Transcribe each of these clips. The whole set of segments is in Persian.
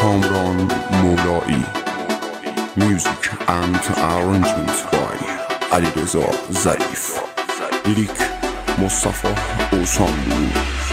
کامران مولایی. Music and arrangement by علیرضا ظریف. لیریک مصطفی اوسانلو.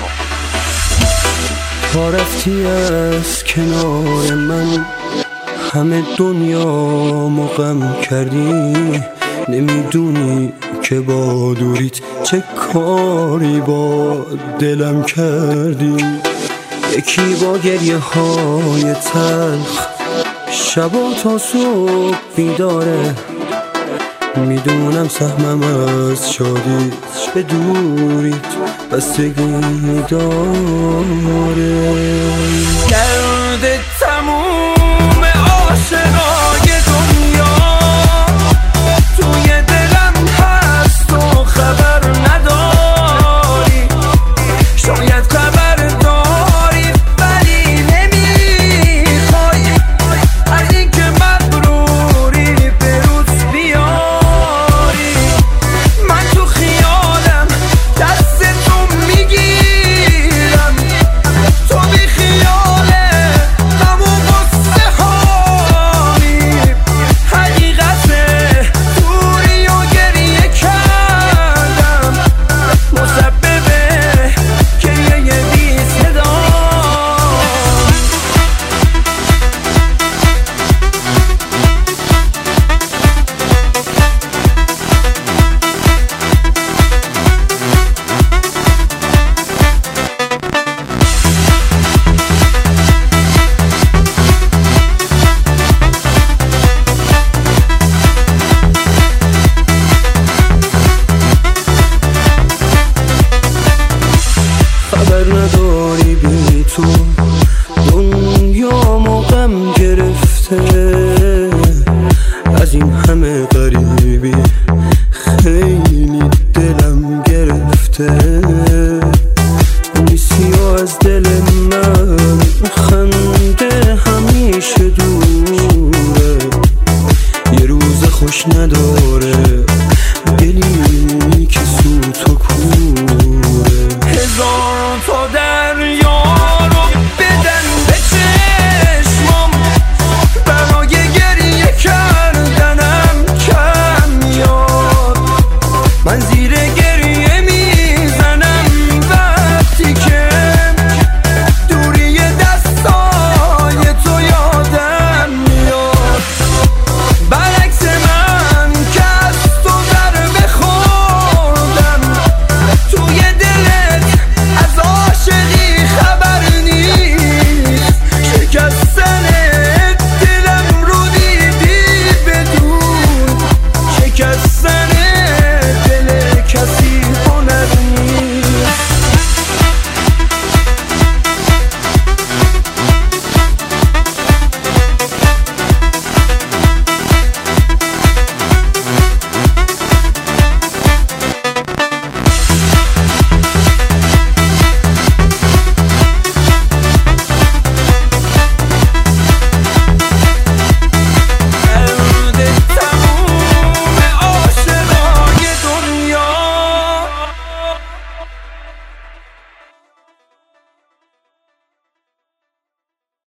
تا رفتی از کنار من همه دنیا غم کردی، نمیدونی که با دوریت چه کاری با دلم کردی. یکی با گریه های تلخ شبا تا صبح بیداره، میدونم سهمم از شادیت به دوریت بستگی داره. درد تموم عاشقای دنیا توی دلم هست و خبر نداری، شاید خبر داری ولی نمیخوای از این که مغروری به روز بیاری. من تو خیالم دست تو میگیرم، تو بی خیاله غم و غصه هایی. حقیقته دوری و گریه کردم، مسببه گریه بی صدا. خبر نداری بی تو دنیا غم گرفته، از این همه غریبی خیلی دلم گرفته. نیستی و از دل